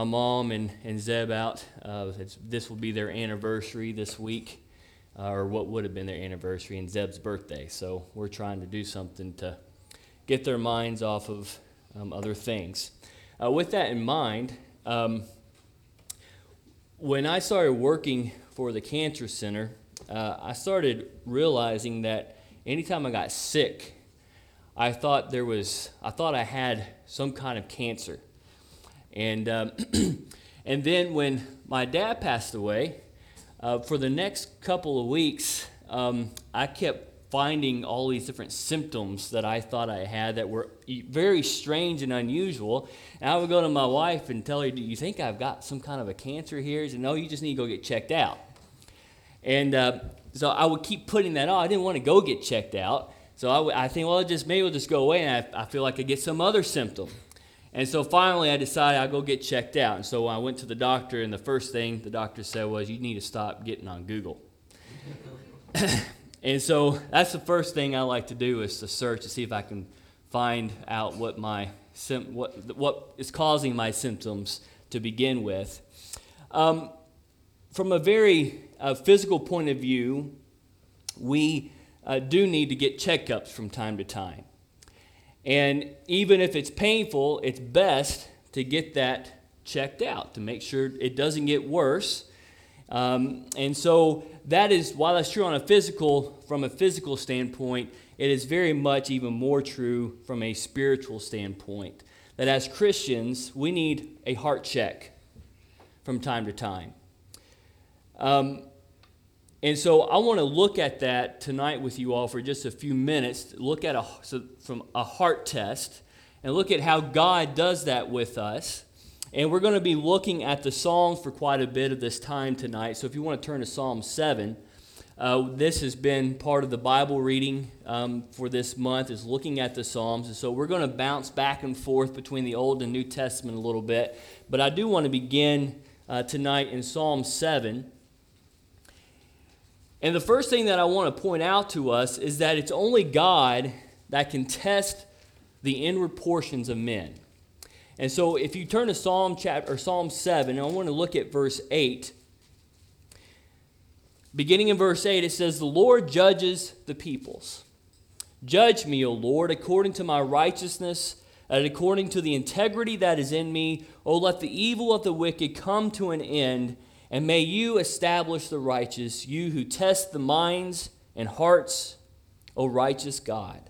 My mom and Zeb out. This will be their anniversary this week, or what would have been their anniversary, and Zeb's birthday. So we're trying to do something to get their minds off of other things. With that in mind, when I started working for the Cancer Center, I started realizing that anytime I got sick, I thought I had some kind of cancer. And and then when my dad passed away, for the next couple of weeks, I kept finding all these different symptoms that I thought I had that were very strange and unusual. And I would go to my wife and tell her, "Do you think I've got some kind of a cancer here?" She said, "No, you just need to go get checked out." And so I would keep putting that off. I didn't want to go get checked out. So I think, well, maybe it'll just go away, and I feel like I get some other symptom. And so finally I decided I'd go get checked out. And so I went to the doctor, and the first thing the doctor said was, "You need to stop getting on Google." And so that's the first thing I like to do, is to search to see if I can find out what is causing my symptoms to begin with. From a very physical point of view, we do need to get checkups from time to time. And even if it's painful, it's best to get that checked out to make sure it doesn't get worse. And so that is, while that's true from a physical standpoint, it is very much even more true from a spiritual standpoint. That as Christians, we need a heart check from time to time. And so I want to look at that tonight with you all for just a few minutes, look at from a heart test, and look at how God does that with us. And we're going to be looking at the Psalms for quite a bit of this time tonight. So if you want to turn to Psalm 7, this has been part of the Bible reading for this month, is looking at the Psalms. And so we're going to bounce back and forth between the Old and New Testament a little bit. But I do want to begin tonight in Psalm 7. And the first thing that I want to point out to us is that it's only God that can test the inward portions of men. And so if you turn to Psalm 7, and I want to look at verse 8. Beginning in verse 8, it says, "The Lord judges the peoples. Judge me, O Lord, according to my righteousness, and according to the integrity that is in me. O let the evil of the wicked come to an end, and may you establish the righteous, you who test the minds and hearts, O righteous God."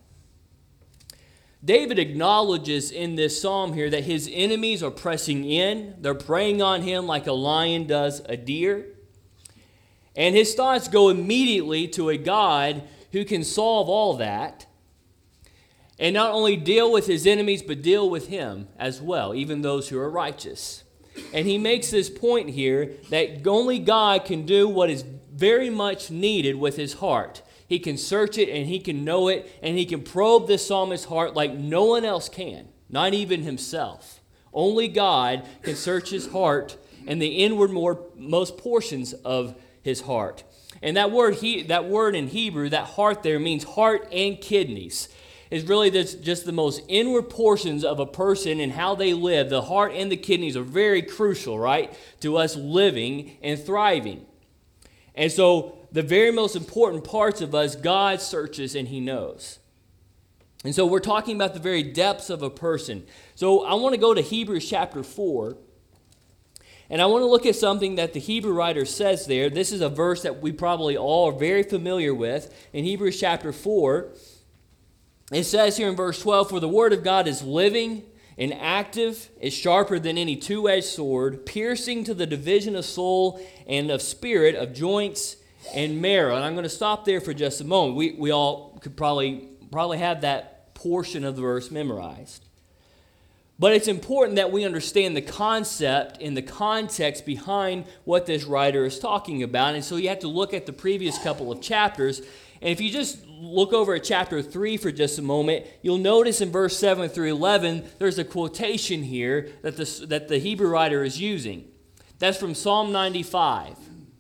David acknowledges in this psalm here that his enemies are pressing in. They're preying on him like a lion does a deer. And his thoughts go immediately to a God who can solve all that, and not only deal with his enemies, but deal with him as well, even those who are righteous. And he makes this point here that only God can do what is very much needed with his heart. He can search it, and he can know it, and he can probe this psalmist's heart like no one else can, not even himself. Only God can search his heart and the inwardmost portions of his heart. And that word in Hebrew, that heart there, means heart and kidneys. Is really just the most inward portions of a person and how they live. The heart and the kidneys are very crucial, right, to us living and thriving. And so the very most important parts of us, God searches and he knows. And so we're talking about the very depths of a person. So I want to go to Hebrews chapter 4. And I want to look at something that the Hebrew writer says there. This is a verse that we probably all are very familiar with. In Hebrews chapter 4, it says here in verse 12, "For the word of God is living and active, is sharper than any two-edged sword, piercing to the division of soul and of spirit, of joints and marrow." And I'm going to stop there for just a moment. We all could probably have that portion of the verse memorized. But it's important that we understand the concept and the context behind what this writer is talking about. And so you have to look at the previous couple of chapters. And if you just look over at chapter 3 for just a moment, you'll notice in verse 7 through 11, there's a quotation here that the Hebrew writer is using. That's from Psalm 95.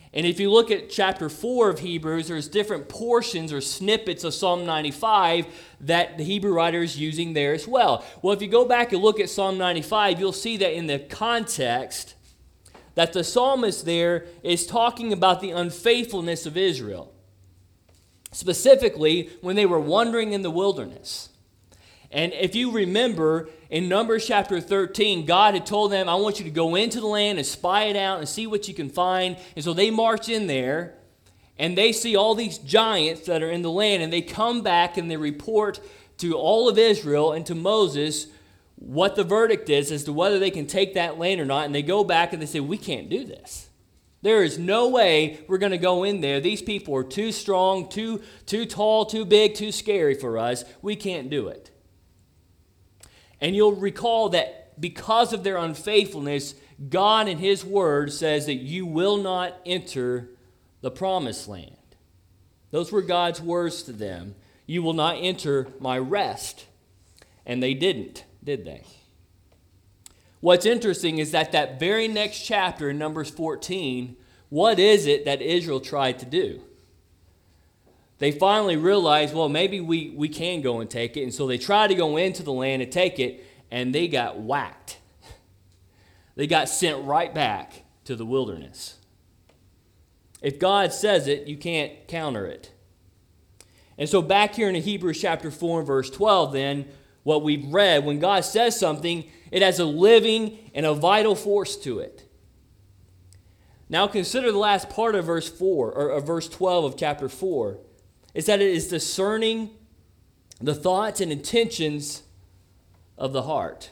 And if you look at chapter 4 of Hebrews, there's different portions or snippets of Psalm 95 that the Hebrew writer is using there as well. Well, if you go back and look at Psalm 95, you'll see that in the context that the psalmist there is talking about the unfaithfulness of Israel. Specifically, when they were wandering in the wilderness. And if you remember, in Numbers chapter 13, God had told them, I want you to go into the land and spy it out and see what you can find. And so they march in there, and they see all these giants that are in the land, and they come back and they report to all of Israel and to Moses what the verdict is as to whether they can take that land or not. And they go back and they say, we can't do this. There is no way we're going to go in there. These people are too strong, too tall, too big, too scary for us. We can't do it. And you'll recall that because of their unfaithfulness, God in His Word says that you will not enter the promised land. Those were God's words to them. You will not enter my rest. And they didn't, did they? What's interesting is that very next chapter in Numbers 14, what is it that Israel tried to do? They finally realized, well, maybe we can go and take it. And so they tried to go into the land and take it, and they got whacked. They got sent right back to the wilderness. If God says it, you can't counter it. And so back here in Hebrews chapter 4 and verse 12 then, what we've read, when God says something, it has a living and a vital force to it. Now consider the last part of verse 4, or verse 12 of chapter 4. Is that it is discerning the thoughts and intentions of the heart.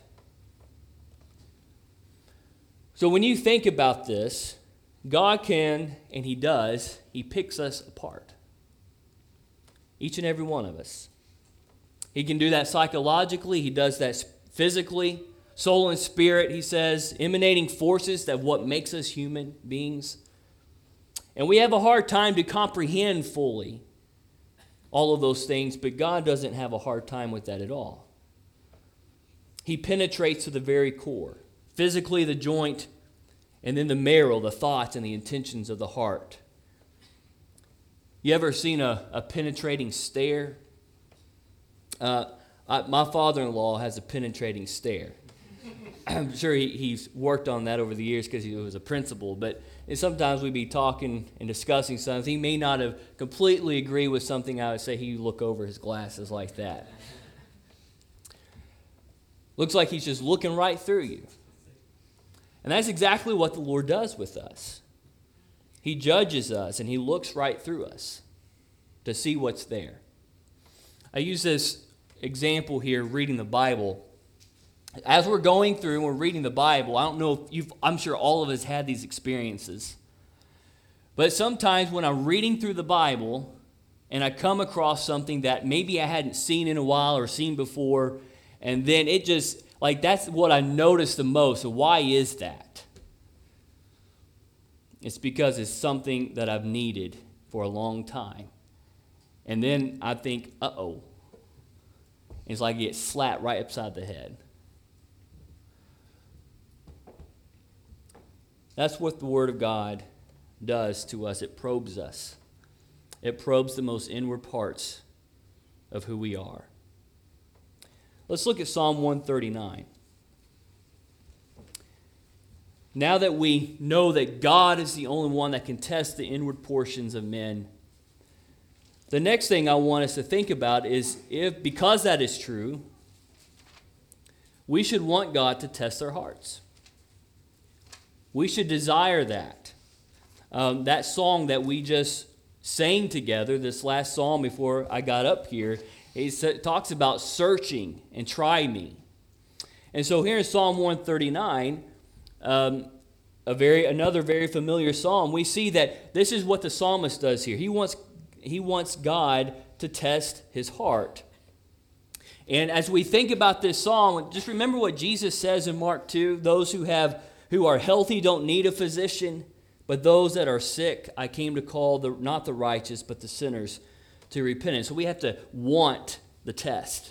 So when you think about this, God can, and He does, He picks us apart. Each and every one of us. He can do that psychologically. He does that physically. Soul and spirit, He says, emanating forces that what makes us human beings. And we have a hard time to comprehend fully all of those things, but God doesn't have a hard time with that at all. He penetrates to the very core, physically the joint, and then the marrow, the thoughts and the intentions of the heart. You ever seen a penetrating stare? My father-in-law has a penetrating stare. I'm sure he's worked on that over the years because he was a principal, but sometimes we'd be talking and discussing something. He may not have completely agreed with something I would say. He'd look over his glasses like that. Looks like he's just looking right through you. And that's exactly what the Lord does with us. He judges us and He looks right through us to see what's there. I use this example here, reading the Bible. As we're going through and we're reading the Bible, I don't know if I'm sure all of us had these experiences. But sometimes when I'm reading through the Bible and I come across something that maybe I hadn't seen in a while or seen before, and then it just, like, that's what I notice the most. So why is that? It's because it's something that I've needed for a long time. And then I think, uh-oh. It's like I get slapped right upside the head. That's what the Word of God does to us. It probes us. It probes the most inward parts of who we are. Let's look at Psalm 139. Now that we know that God is the only one that can test the inward portions of men, the next thing I want us to think about is because that is true, we should want God to test our hearts. We should desire that. That song that we just sang together, this last psalm before I got up here, it talks about searching and try me. And so here in Psalm 139, another very familiar psalm, we see that this is what the psalmist does here. He wants God to test his heart. And as we think about this psalm, just remember what Jesus says in Mark 2, those who are healthy don't need a physician, but those that are sick, I came to call not the righteous, but the sinners to repentance. So we have to want the test.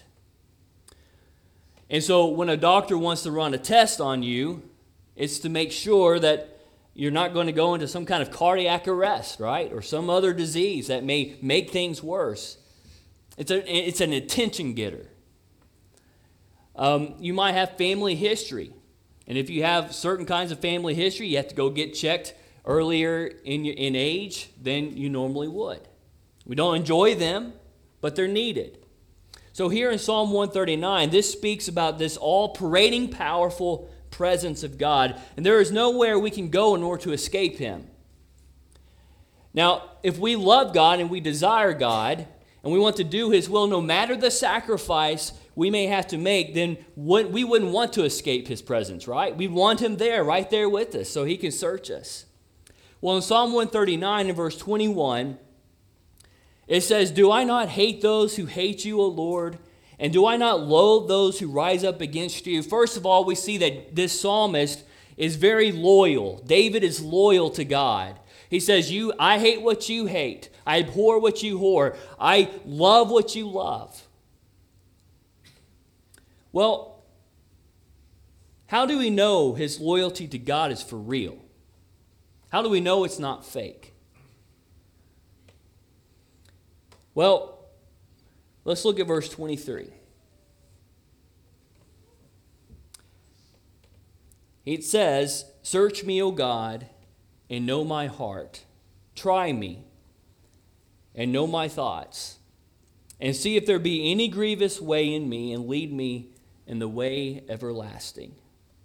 And so when a doctor wants to run a test on you, it's to make sure that you're not going to go into some kind of cardiac arrest, right? Or some other disease that may make things worse. It's an attention getter. You might have family history. And if you have certain kinds of family history, you have to go get checked earlier in age than you normally would. We don't enjoy them, but they're needed. So here in Psalm 139, this speaks about this all-parading, powerful presence of God, and there is nowhere we can go in order to escape Him. Now, if we love God and we desire God, and we want to do His will, no matter the sacrifice we may have to make, then we wouldn't want to escape His presence, right? We want Him there, right there with us, so He can search us. Well, in Psalm 139 and verse 21, it says, "Do I not hate those who hate you, O Lord? And do I not loathe those who rise up against you?" First of all, we see that this psalmist is very loyal. David is loyal to God. He says, I hate what you hate. I abhor what you abhor. I love what you love. Well, how do we know his loyalty to God is for real? How do we know it's not fake? Well, let's look at verse 23. It says, "Search me, O God, and know my heart. Try me, and know my thoughts. And see if there be any grievous way in me, and lead me in the way everlasting."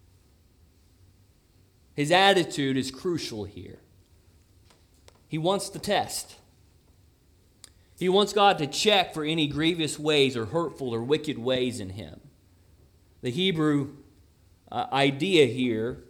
His attitude is crucial here. He wants the test. He wants God to check for any grievous ways or hurtful or wicked ways in him. The Hebrew idea here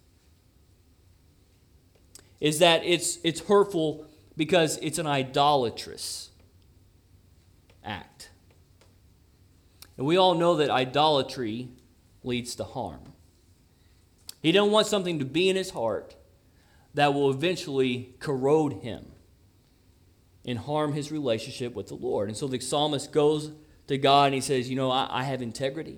is that it's hurtful because it's an idolatrous act. And we all know that idolatry leads to harm. He doesn't want something to be in his heart that will eventually corrode him and harm his relationship with the Lord. And so the psalmist goes to God and he says, I have integrity.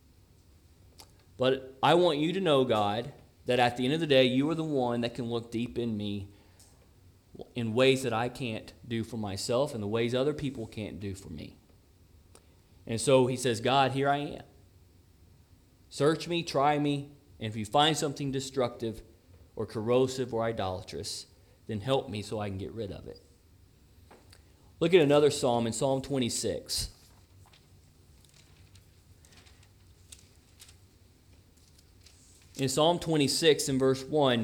But I want you to know, God, that at the end of the day, you are the one that can look deep in me in ways that I can't do for myself and the ways other people can't do for me. And so he says, God, here I am. Search me, try me, and if you find something destructive or corrosive or idolatrous, then help me so I can get rid of it. Look at another psalm in Psalm 26. In Psalm 26 in verse 1,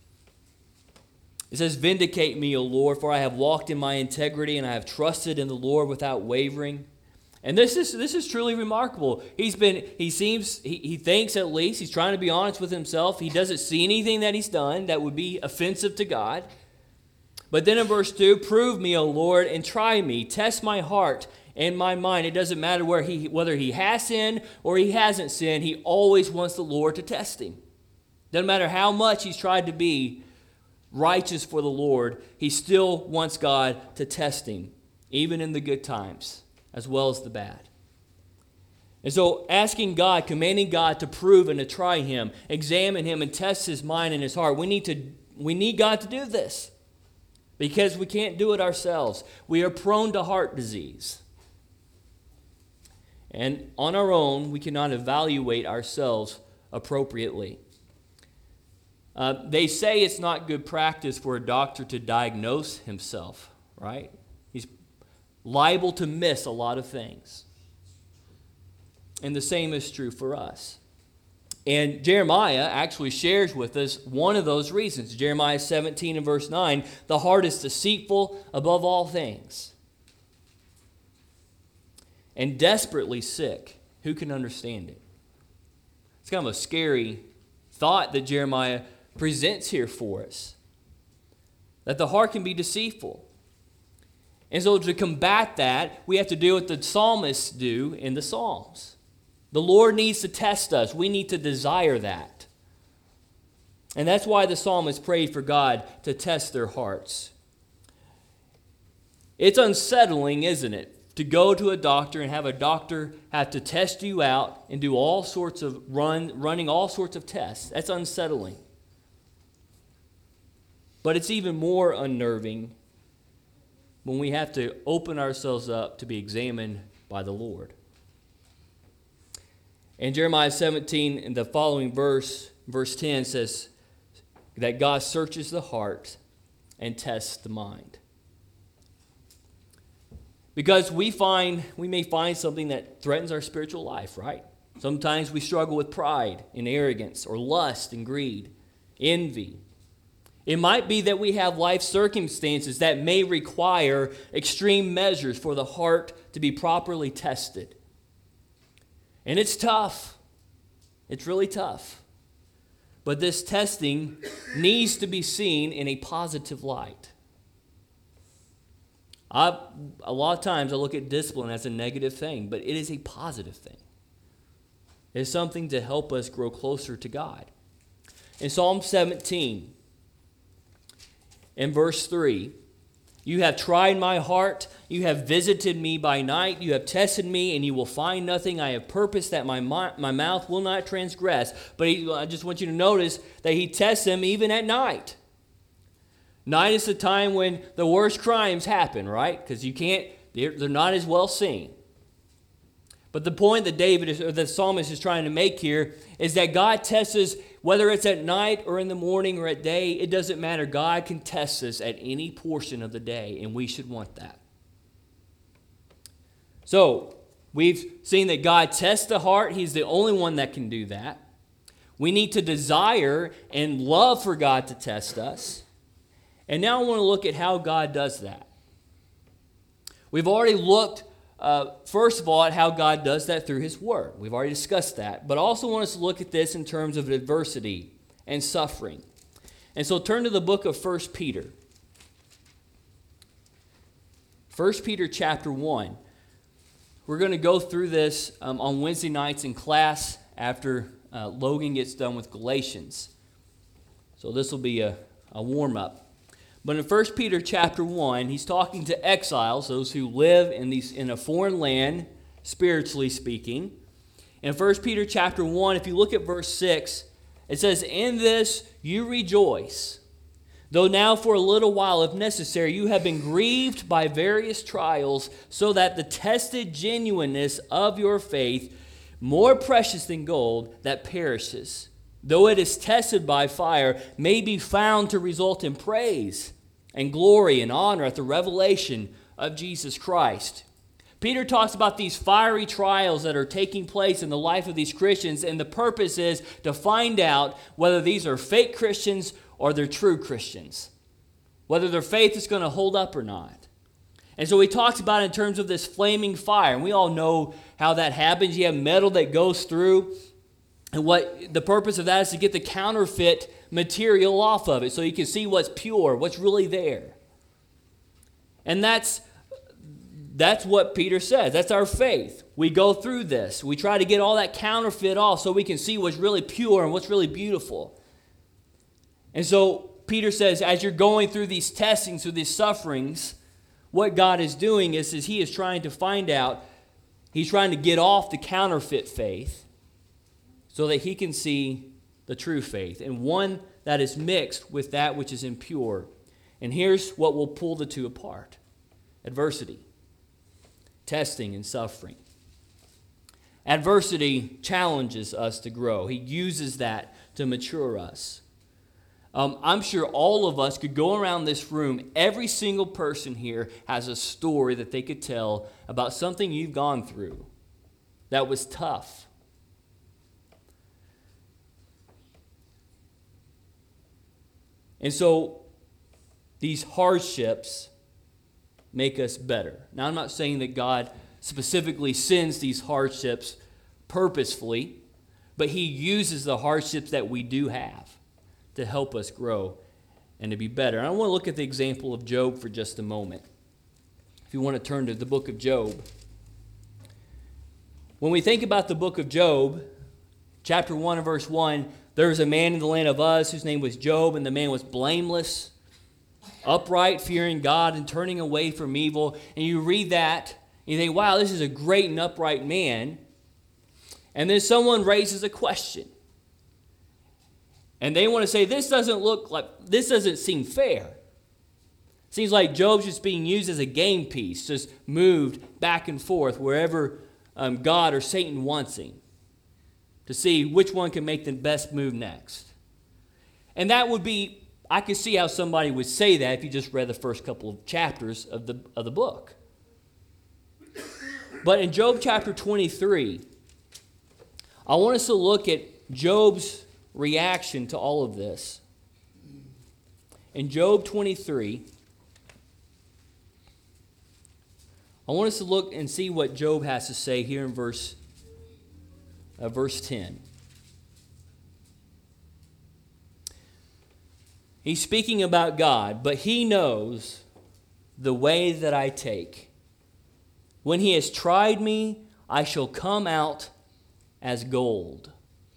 it says, "Vindicate me, O Lord, for I have walked in my integrity, and I have trusted in the Lord without wavering." And this is truly remarkable. He thinks at least, he's trying to be honest with himself. He doesn't see anything that he's done that would be offensive to God. But then in verse 2, "Prove me, O Lord, and try me. Test my heart and my mind." It doesn't matter whether he has sinned or he hasn't sinned. He always wants the Lord to test him. Doesn't matter how much he's tried to be righteous for the Lord, he still wants God to test him, even in the good times as well as the bad. And so asking God, commanding God to prove and to try him, examine him and test his mind and his heart, we need God to do this because we can't do it ourselves. We are prone to heart disease. And on our own, we cannot evaluate ourselves appropriately. They say it's not good practice for a doctor to diagnose himself, right? He's liable to miss a lot of things. And the same is true for us. And Jeremiah actually shares with us one of those reasons. Jeremiah 17 and verse 9, "The heart is deceitful above all things and desperately sick. Who can understand it?" It's kind of a scary thought that Jeremiah presents here for us, that the heart can be deceitful. And so to combat that, we have to do what the psalmists do in the Psalms. The Lord needs to test us. We need to desire that. And that's why the psalmist prayed for God to test their hearts. It's unsettling, isn't it, to go to a doctor and have a doctor have to test you out and do all sorts of running all sorts of tests. That's unsettling. But it's even more unnerving when we have to open ourselves up to be examined by the Lord. In Jeremiah 17, in the following verse 10 says that God searches the heart and tests the mind. Because we may find something that threatens our spiritual life, right? Sometimes we struggle with pride and arrogance, or lust and greed, envy. It might be that we have life circumstances that may require extreme measures for the heart to be properly tested. And it's tough. It's really tough. But this testing needs to be seen in a positive light. A lot of times I look at discipline as a negative thing, but it is a positive thing. It is something to help us grow closer to God. In Psalm 17, in verse 3, you have tried my heart, you have visited me by night, you have tested me, and you will find nothing. I have purposed that my mouth will not transgress. But I just want you to notice that he tests them even at night. Night is the time when the worst crimes happen, right? Because they're not as well seen. But the point that the psalmist is trying to make here is that God tests us, whether it's at night or in the morning or at day, it doesn't matter. God can test us at any portion of the day, and we should want that. So, we've seen that God tests the heart. He's the only one that can do that. We need to desire and love for God to test us. And now I want to look at how God does that. We've already looked, first of all, at how God does that through His Word. We've already discussed that. But I also want us to look at this in terms of adversity and suffering. And so turn to the book of 1 Peter. 1 Peter chapter 1. We're going to go through this on Wednesday nights in class after Logan gets done with Galatians. So this will be a warm-up. But in 1 Peter chapter 1, he's talking to exiles, those who live in a foreign land, spiritually speaking. In 1 Peter chapter 1, if you look at verse 6, it says, "In this you rejoice, though now for a little while, if necessary, you have been grieved by various trials, so that the tested genuineness of your faith, more precious than gold that perishes, though it is tested by fire, may be found to result in praise and glory and honor at the revelation of Jesus Christ." Peter talks about these fiery trials that are taking place in the life of these Christians, and the purpose is to find out whether these are fake Christians or they're true Christians, whether their faith is going to hold up or not. And so he talks about it in terms of this flaming fire, and we all know how that happens. You have metal that goes through, and what the purpose of that is to get the counterfeit material off of it so you can see what's pure, what's really there. And that's what Peter says. That's our faith. We go through this. We try to get all that counterfeit off so we can see what's really pure and what's really beautiful. And so Peter says, as you're going through these testings, through these sufferings, what God is doing is he is trying to find out, he's trying to get off the counterfeit faith so that he can see the true faith, and one that is mixed with that which is impure. And here's what will pull the two apart: adversity, testing, and suffering. Adversity challenges us to grow. He uses that to mature us. I'm sure all of us could go around this room, every single person here has a story that they could tell about something you've gone through that was tough. And so these hardships make us better. Now, I'm not saying that God specifically sends these hardships purposefully, but He uses the hardships that we do have to help us grow and to be better. And I want to look at the example of Job for just a moment. If you want to turn to the book of Job. When we think about the book of Job, chapter 1 and verse 1, there was a man in the land of Uz whose name was Job, and the man was blameless, upright, fearing God, and turning away from evil. And you read that, and you think, wow, this is a great and upright man. And then someone raises a question. And they want to say, this doesn't seem fair. Seems like Job's just being used as a game piece, just moved back and forth wherever God or Satan wants him, to see which one can make the best move next. And that would be, I could see how somebody would say that if you just read the first couple of chapters of the book. But in Job chapter 23, I want us to look at Job's reaction to all of this. In Job 23, I want us to look and see what Job has to say here in verse 10. He's speaking about God, but he knows the way that I take. When he has tried me, I shall come out as gold.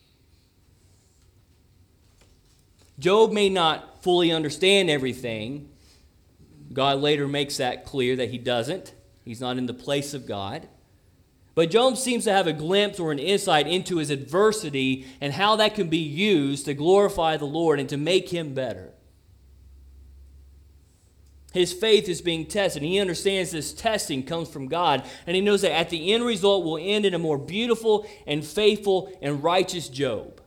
Job may not fully understand everything. God later makes that clear that he doesn't. He's not in the place of God. But Job seems to have a glimpse or an insight into his adversity and how that can be used to glorify the Lord and to make him better. His faith is being tested. He understands this testing comes from God. And he knows that at the end result will end in a more beautiful and faithful and righteous Job.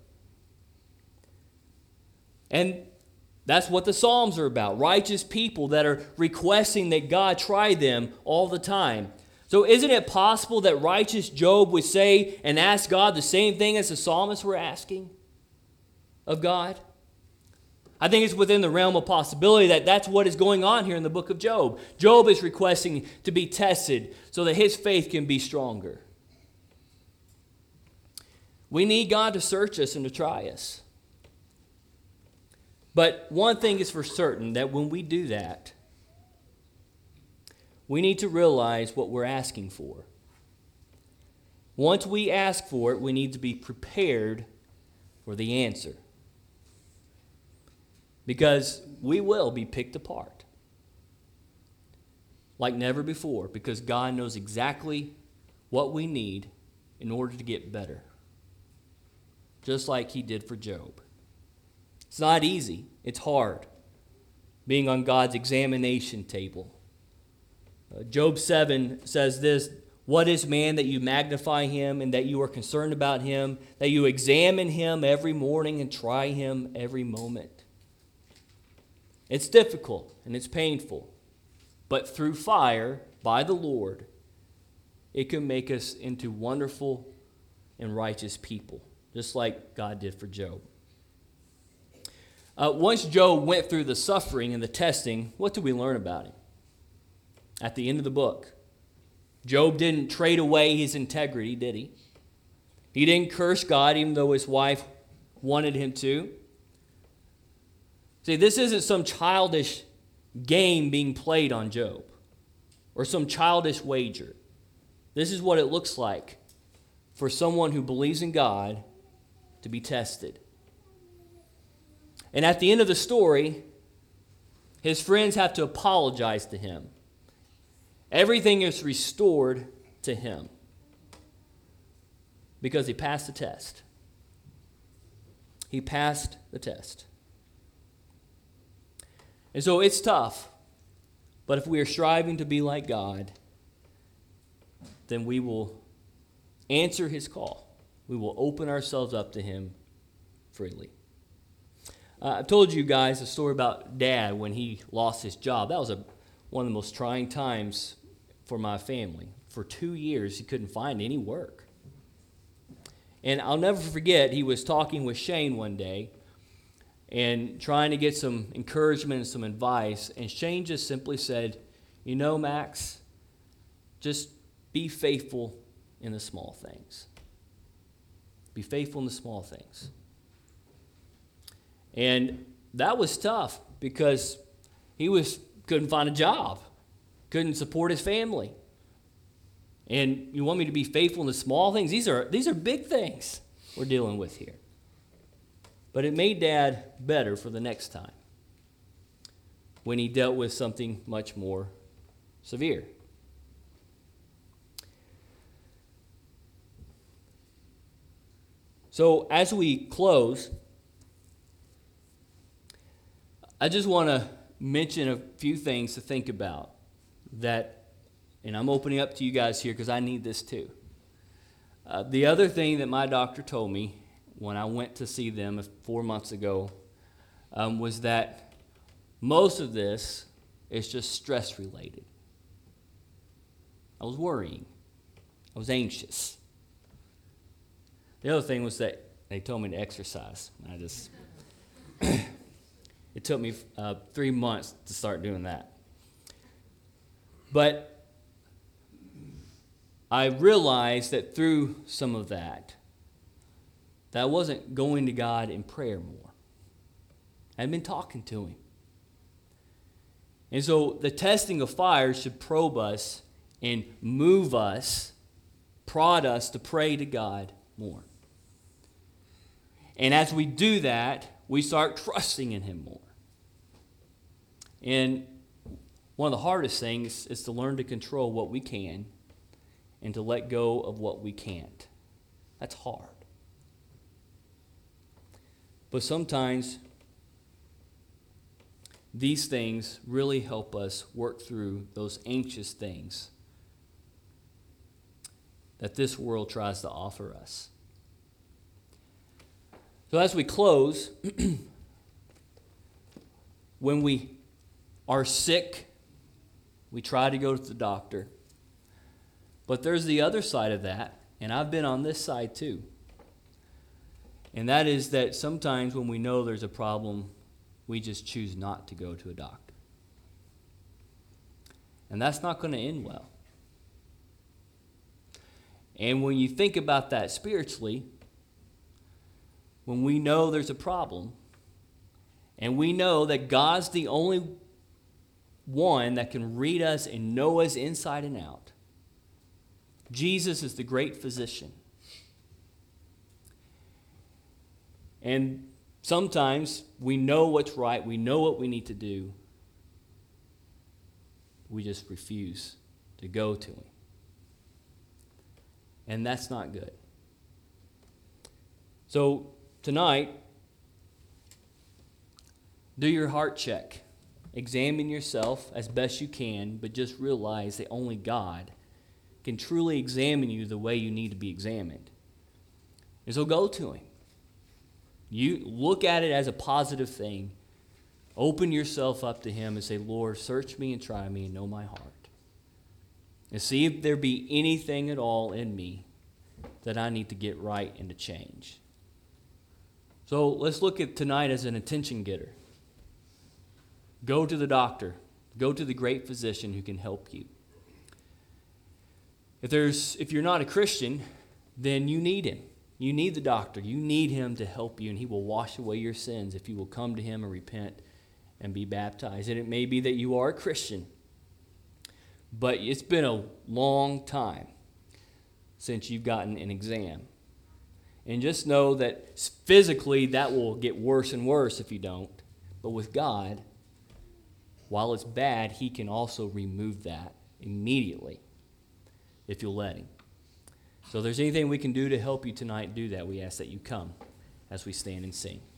And that's what the Psalms are about. Righteous people that are requesting that God try them all the time. So isn't it possible that righteous Job would say and ask God the same thing as the psalmists were asking of God? I think it's within the realm of possibility that that's what is going on here in the book of Job. Job is requesting to be tested so that his faith can be stronger. We need God to search us and to try us. But one thing is for certain, that when we do that, we need to realize what we're asking for. Once we ask for it, we need to be prepared for the answer. Because we will be picked apart like never before, because God knows exactly what we need in order to get better, just like he did for Job. It's not easy. It's hard being on God's examination table. Job 7 says this, "What is man that you magnify him and that you are concerned about him, that you examine him every morning and try him every moment?" It's difficult and it's painful, but through fire by the Lord, it can make us into wonderful and righteous people, just like God did for Job. Once Job went through the suffering and the testing, what do we learn about him? At the end of the book, Job didn't trade away his integrity, did he? He didn't curse God even though his wife wanted him to. See, this isn't some childish game being played on Job or some childish wager. This is what it looks like for someone who believes in God to be tested. And at the end of the story, his friends have to apologize to him. Everything is restored to him because he passed the test. He passed the test. And so it's tough, but if we are striving to be like God, then we will answer his call. We will open ourselves up to him freely. I've told you guys a story about Dad when he lost his job. That was one of the most trying times for my family. For 2 years, he couldn't find any work. And I'll never forget, he was talking with Shane one day and trying to get some encouragement and some advice. And Shane just simply said, "You know, Max, just be faithful in the small things. Be faithful in the small things." And that was tough because he couldn't find a job, couldn't support his family. And you want me to be faithful in the small things? These are big things we're dealing with here. But it made Dad better for the next time when he dealt with something much more severe. So as we close, I just want to mention a few things to think about that, and I'm opening up to you guys here because I need this too. The other thing that my doctor told me when I went to see them 4 months ago was that most of this is just stress related. I was worrying. I was anxious. The other thing was that they told me to exercise. It took me 3 months to start doing that. But I realized that through some of that I wasn't going to God in prayer more. I had been talking to Him. And so the testing of fire should probe us and move us, prod us to pray to God more. And as we do that, we start trusting in Him more. And one of the hardest things is to learn to control what we can and to let go of what we can't. That's hard. But sometimes these things really help us work through those anxious things that this world tries to offer us. So as we close, when we are sick, we try to go to the doctor. But there's the other side of that, and I've been on this side too. And that is that sometimes when we know there's a problem, we just choose not to go to a doctor. And that's not going to end well. And when you think about that spiritually, when we know there's a problem, and we know that God's the only one that can read us and know us inside and out, Jesus is the great physician. And sometimes we know what's right, we know what we need to do. We just refuse to go to Him. And that's not good. So tonight, do your heart check. Examine yourself as best you can, but just realize that only God can truly examine you the way you need to be examined. And so go to Him. You look at it as a positive thing. Open yourself up to Him and say, Lord, search me and try me and know my heart. And see if there be anything at all in me that I need to get right and to change. So let's look at tonight as an attention getter. Go to the doctor. Go to the great physician who can help you. If you're not a Christian, then you need Him. You need the doctor. You need Him to help you, and He will wash away your sins if you will come to Him and repent and be baptized. And it may be that you are a Christian, but it's been a long time since you've gotten an exam. And just know that physically that will get worse and worse if you don't. But with God, while it's bad, He can also remove that immediately if you'll let Him. So if there's anything we can do to help you tonight, do that. We ask that you come as we stand and sing.